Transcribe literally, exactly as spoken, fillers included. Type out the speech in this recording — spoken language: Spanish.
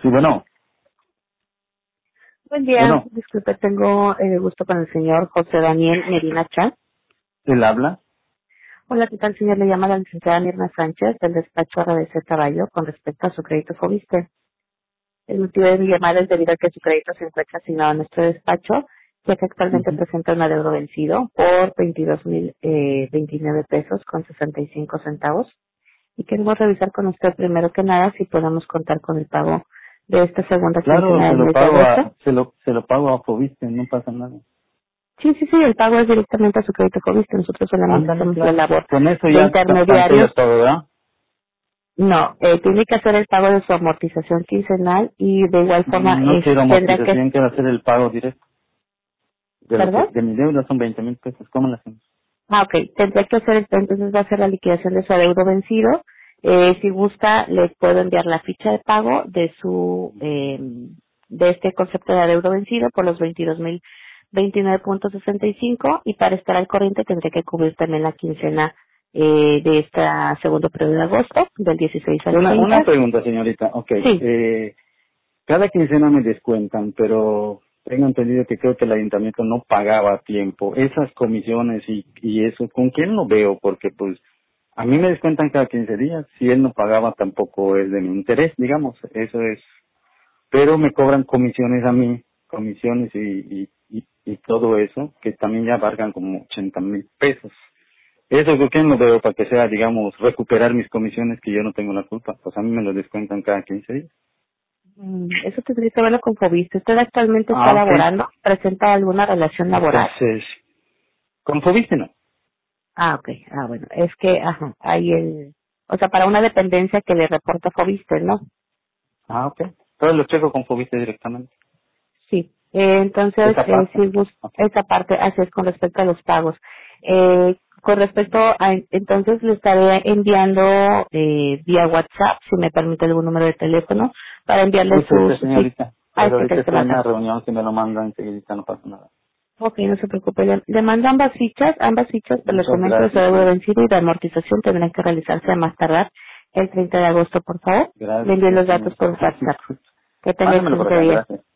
Sí, bueno, Buen día, bueno, disculpe, tengo el gusto con el señor José Daniel Medina Chan. él habla. Hola, ¿qué tal, señor? Le llama la licenciada Mirna Sánchez del despacho R B C Caballo con respecto a su crédito Fobiste. El motivo de mi llamada es debido a que su crédito se encuentra asignado a nuestro despacho, ya que actualmente Ujú. presenta un adeudo vencido por veintidós mil veintinueve pesos con sesenta y cinco centavos. Y queremos revisar con usted primero que nada si podemos contar con el pago de esta segunda Claro, quincena se del lo mes de pago agosto. a, se lo, se lo pago a Fobiste, no pasa nada. Sí, sí, sí, el pago es directamente a su crédito COVID, que nosotros solamente Ándale, hacemos la claro. labor Con eso de ya ca- cancela intermediarios. todo, ¿verdad? No, eh, tiene que hacer el pago de su amortización quincenal y de igual forma No eh, quiero tendrá que, amortización, quiero hacer el pago directo. De lo que, ¿verdad? de mi deuda son veinte mil pesos, ¿cómo lo hacemos? Ah, ok, tendrá que hacer, el- entonces va a ser la liquidación de su adeudo vencido. Eh, si gusta, les puedo enviar la ficha de pago de su, eh, de este concepto de adeudo vencido por los veintidós mil veintinueve punto sesenta y cinco y para estar al corriente tendré que cubrir también la quincena eh, de esta segundo periodo de agosto, del dieciséis al Una, una treinta. pregunta, señorita. Ok, Sí, eh, cada quincena me descuentan, pero tengo entendido que creo que el ayuntamiento no pagaba a tiempo. Esas comisiones y, y eso, ¿con quién lo veo? Porque pues a mí me descuentan cada quince días. Si él no pagaba tampoco es de mi interés, digamos. Eso es. Pero me cobran comisiones a mí, comisiones y, y, y, y todo eso, que también ya abarcan como ochenta mil pesos. Eso, ¿con quién lo veo? Para que sea, digamos, recuperar mis comisiones que yo no tengo la culpa. Pues a mí me lo descuentan cada quince días. mm, eso tendría que verlo con Fobiste. ¿Usted actualmente está Ah, ok. laborando? ¿Presenta alguna relación laboral? Entonces, ¿con Fobiste no? Ah, ok. Ah, bueno. Es que, ajá, hay el, o sea, para una dependencia que le reporta Fobiste, ¿no? Ah, ok. Todo lo checo con Fobiste directamente. Sí. Eh, entonces, Esa eh, parte. si bus Ok. esa parte, así es con respecto a los pagos. Eh, con respecto a, entonces le estaré enviando eh, vía WhatsApp, si me permite algún número de teléfono, para enviarle sus, Escuche, sí, señorita, a pero este que ahorita le estoy estoy en una marcando. reunión, si me lo mandan enseguida no pasa nada. Ok, no se preocupe. Le, le mando ambas fichas, ambas fichas, pero le Muchas comento de su gracias, deuda señorita. vencido y de amortización tendrán que realizarse a más tardar el treinta de agosto, por favor. Le envío Gracias, los datos por señorita. WhatsApp. Que tenga Mándamelo por excelente acá, día. gracias.